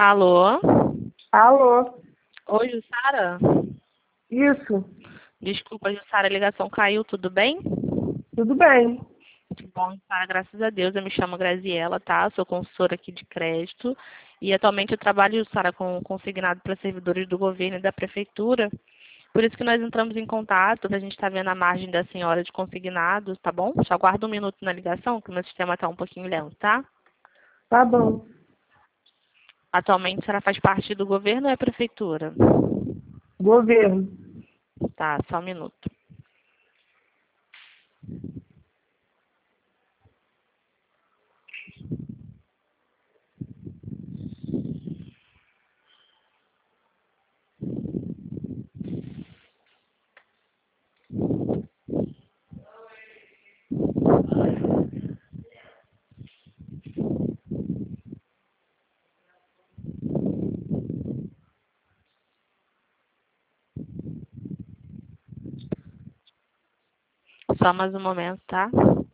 Alô? Alô? Oi, Jussara? Isso, Desculpa, Jussara, a ligação caiu, tudo bem? tudo bem. Que bom, Jussara, graças a Deus. Eu me chamo Graziela, tá? Sou consultora aqui de crédito e atualmente eu trabalho, Jussara, com consignado para servidores do governo e da prefeitura. Por isso que nós entramos em contato, que a gente está vendo a margem da senhora de consignados, tá bom? Só aguarda um minuto na ligação, que o meu sistema está um pouquinho lento, tá? Tá bom. Atualmente a senhora faz parte do governo ou é prefeitura? Governo. Tá, só um minuto. Só mais um momento, tá?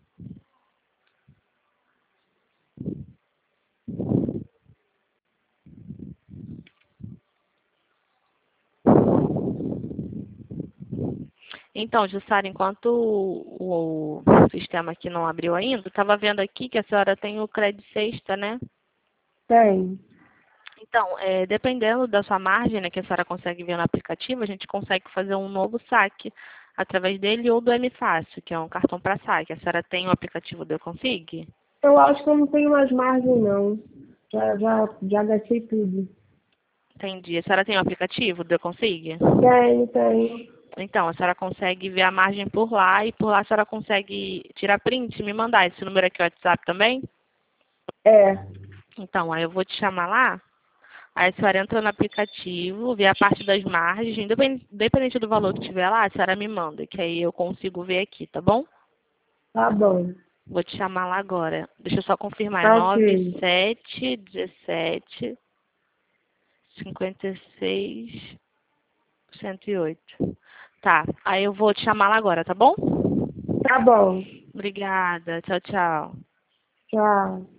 Então, Jussara, enquanto o sistema aqui não abriu ainda, estava vendo aqui que a senhora tem o Cred Sexta, né? Tem. Então, dependendo da sua margem, né, que a senhora consegue ver no aplicativo, a gente consegue fazer um novo saque através dele ou do M Fácil, que é um cartão para saque. A senhora tem o aplicativo do Eu Consigo? Eu acho que eu não tenho mais margem, não. Já gastei tudo. Entendi. A senhora tem o aplicativo do Eu Consigo? Tenho. Então, a senhora consegue ver a margem por lá e por lá a senhora consegue tirar print e me mandar. Esse número aqui é o WhatsApp também? É. Então, aí eu vou te chamar lá. Aí a senhora entra no aplicativo, vê a parte das margens, independente do valor que tiver lá, a senhora me manda, que aí eu consigo ver aqui, tá bom? Tá bom. Vou te chamar lá agora. Deixa eu só confirmar. É Tá ok. 97 17 56 108. Tá, aí eu vou te chamar lá agora, tá bom? Tá bom. Obrigada. Tchau, tchau. Tchau.